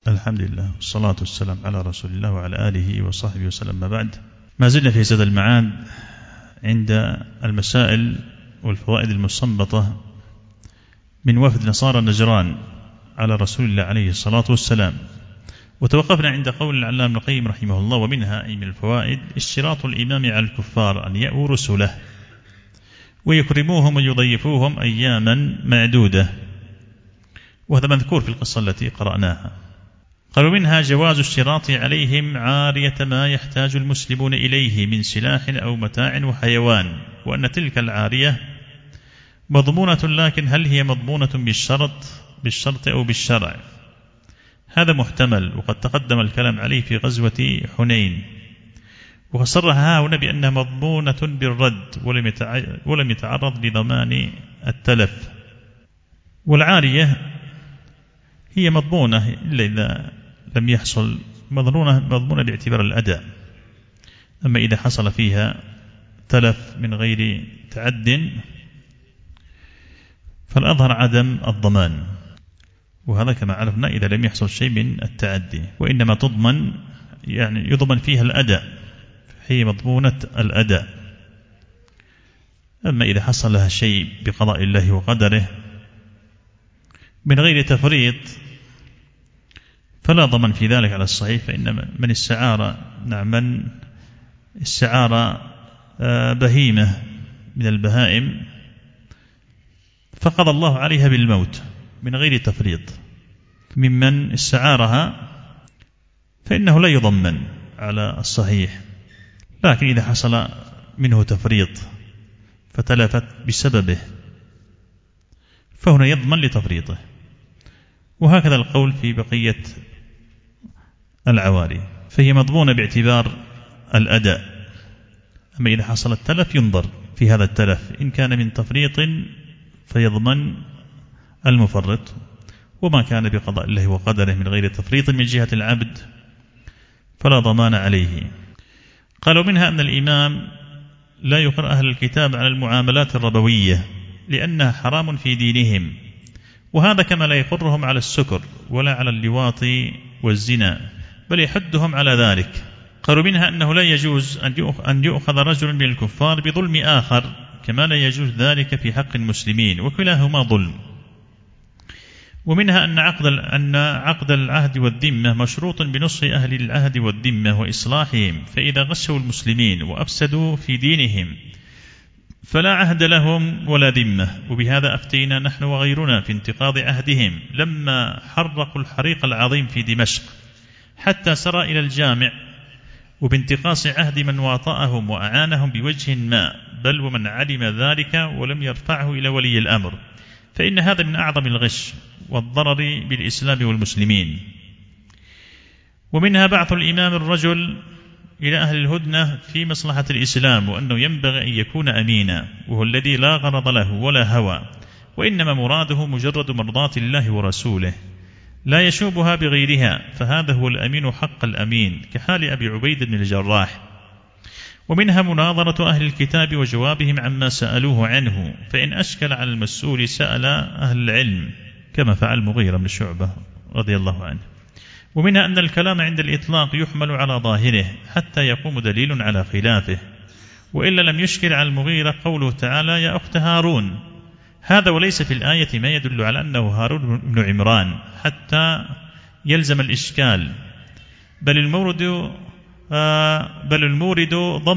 الحمد لله والصلاة والسلام على رسول الله وعلى آله وصحبه وسلم. ما بعد، ما زلنا في زاد المعاد عند المسائل والفوائد المستنبطة من وفد نصارى نجران على رسول الله عليه الصلاة والسلام، وتوقفنا عند قول العلامة ابن القيم رحمه الله: ومنها أي من الفوائد اشتراط الإمام على الكفار أن يأووا رسله ويكرموهم ويضيفوهم أياما معدودة، وهذا مذكور في القصة التي قرأناها. قالوا: منها جواز اشتراط عليهم عارية ما يحتاج المسلمون إليه من سلاح أو متاع وحيوان، وأن تلك العارية مضمونة، لكن هل هي مضمونة بالشرط أو بالشرع؟ هذا محتمل، وقد تقدم الكلام عليه في غزوة حنين، وصرها هنا بأنها مضمونة بالرد ولم يتعرض لضمان التلف. والعارية هي مضمونة إلا إذا لم يحصل مضمونة باعتبار الأداء، أما إذا حصل فيها تلف من غير تعد فالأظهر عدم الضمان، وهذا كما عرفنا إذا لم يحصل شيء من التعدي، وإنما تضمن يعني يضمن فيها الأداء، هي مضمونة الأداء. أما إذا حصل لها شيء بقضاء الله وقدره من غير تفريط فلا ضمن في ذلك على الصحيح، فإن من استعار بهيمة من البهائم فقضى الله عليها بالموت من غير تفريط، ممن استعارها فإنه لا يضمن على الصحيح، لكن إذا حصل منه تفريط فتلفت بسببه فهنا يضمن لتفريطه. وهكذا القول في بقية العواري، فهي مضمونة باعتبار الأداء، أما إذا حصل التلف ينظر في هذا التلف، إن كان من تفريط فيضمن المفرط، وما كان بقضاء الله وقدره من غير تفريط من جهة العبد فلا ضمان عليه. قالوا: منها أن الإمام لا يقر أهل الكتاب على المعاملات الربوية لأنها حرام في دينهم، وهذا كما لا يقرهم على السكر ولا على اللواط والزنا، بل يحدهم على ذلك. قالوا: منها أنه لا يجوز أن يؤخذ رجل من الكفار بظلم آخر، كما لا يجوز ذلك في حق المسلمين، وكلاهما ظلم. ومنها أن عقد العهد والذمة مشروط بنصح أهل العهد والذمة وإصلاحهم، فإذا غشوا المسلمين وأفسدوا في دينهم فلا عهد لهم ولا ذمة. وبهذا أفتينا نحن وغيرنا في انتقاض عهدهم لما حرقوا الحريق العظيم في دمشق حتى سرى إلى الجامع، وبانتقاص عهد من واطأهم وأعانهم بوجه ما، بل ومن علم ذلك ولم يرفعه إلى ولي الأمر، فإن هذا من أعظم الغش والضرر بالإسلام والمسلمين. ومنها بعث الإمام الرجل إلى أهل الهدنة في مصلحة الإسلام، وأنه ينبغي أن يكون أمينا، وهو الذي لا غرض له ولا هوى، وإنما مراده مجرد مرضاة الله ورسوله لا يشوبها بغيرها، فهذا هو الأمين حق الأمين، كحال أبي عبيد بن الجراح. ومنها مناظرة أهل الكتاب وجوابهم عما سألوه عنه، فإن أشكل على المسؤول سأل أهل العلم، كما فعل مغيرة بن شعبة رضي الله عنه. ومنها أن الكلام عند الإطلاق يحمل على ظاهره حتى يقوم دليل على خلافه، وإلا لم يشكل على المغيرة قوله تعالى: يا أخت هارون، هذا وليس في الآية ما يدل على أنه هارون بن عمران حتى يلزم الإشكال، بل المورد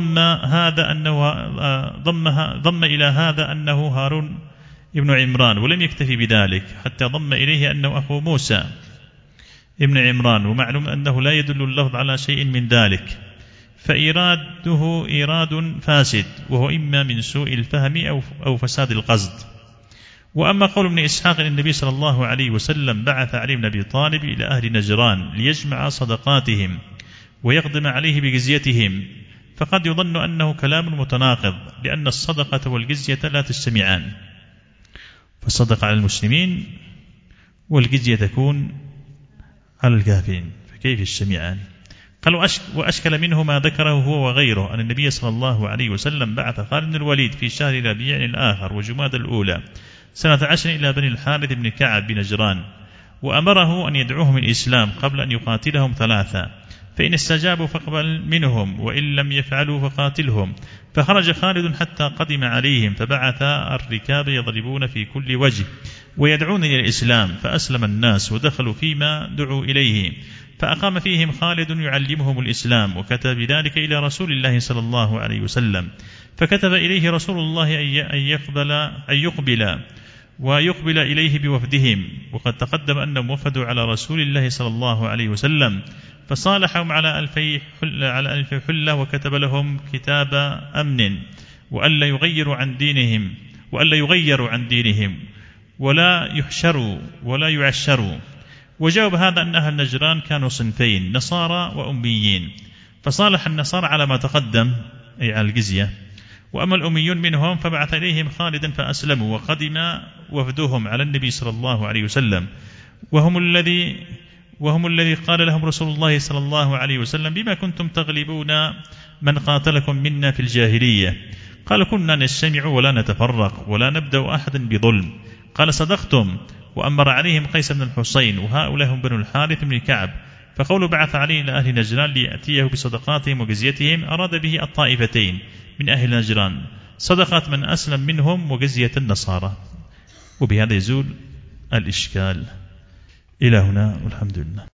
ضم إلى هذا أنه هارون ابن عمران، ولم يكتفي بذلك حتى ضم إليه أنه أخو موسى ابن عمران، ومعلوم أنه لا يدل اللفظ على شيء من ذلك، فإراده إيراد فاسد، وهو إما من سوء الفهم أو فساد القصد. وأما قول ابن إسحاق إن النبي صلى الله عليه وسلم بعث علي بن أبي طالب إلى أهل نجران ليجمع صدقاتهم ويقدم عليه بجزيتهم، فقد يظن أنه كلام متناقض، لأن الصدقة والجزية لا تجتمعان، فالصدقة على المسلمين والجزية تكون على الكافرين، فكيف يجتمعان؟ قالوا: وأشكل منه ما ذكره هو وغيره أن النبي صلى الله عليه وسلم بعث خالد بن الوليد في شهر ربيع الآخر وجماد الأولى سنة 10 إلى بني الحارث بن كعب بنجران، وأمره أن يدعوهم الإسلام قبل أن يقاتلهم 3، فإن استجابوا فاقبل منهم، وإن لم يفعلوا فقاتلهم. فخرج خالد حتى قدم عليهم، فبعث الركاب يضربون في كل وجه ويدعون إلى الإسلام، فأسلم الناس ودخلوا فيما دعوا إليه، فأقام فيهم خالد يعلمهم الإسلام، وكتب بذلك إلى رسول الله صلى الله عليه وسلم، فكتب إليه رسول الله أن يقبل إليه بوفدهم، وقد تقدم أنهم وفدوا على رسول الله صلى الله عليه وسلم، فصالحهم على 1000 حلة، وكتب لهم كتاب أمن، وألا يغيروا عن دينهم ولا يحشروا ولا يعشروا. وجاوب هذا أن أهل نجران كانوا صنفين، نصارى وأميين، فصالح النصارى على ما تقدم أي على الجزية، وأما الأميون منهم فبعث إليهم خالدا فأسلموا، وقدم وفدهم على النبي صلى الله عليه وسلم، وهم الذي قال لهم رسول الله صلى الله عليه وسلم: بما كنتم تغلبون من قاتلكم منا في الجاهلية؟ قال: كنا نجتمع ولا نتفرق ولا نبدأ أحدا بظلم. قال: صدقتم. وأمر عليهم قيس بن الحصين، وهؤلاء هم بنو الحارث بن كعب. فقوله بعث عليه إلى أهل نجران ليأتيه بصدقاتهم وجزيتهم أراد به الطائفتين من أهل نجران، صدقة من أسلم منهم وجزية النصارى. وبهذا يزول الإشكال. إلى هنا والحمد لله.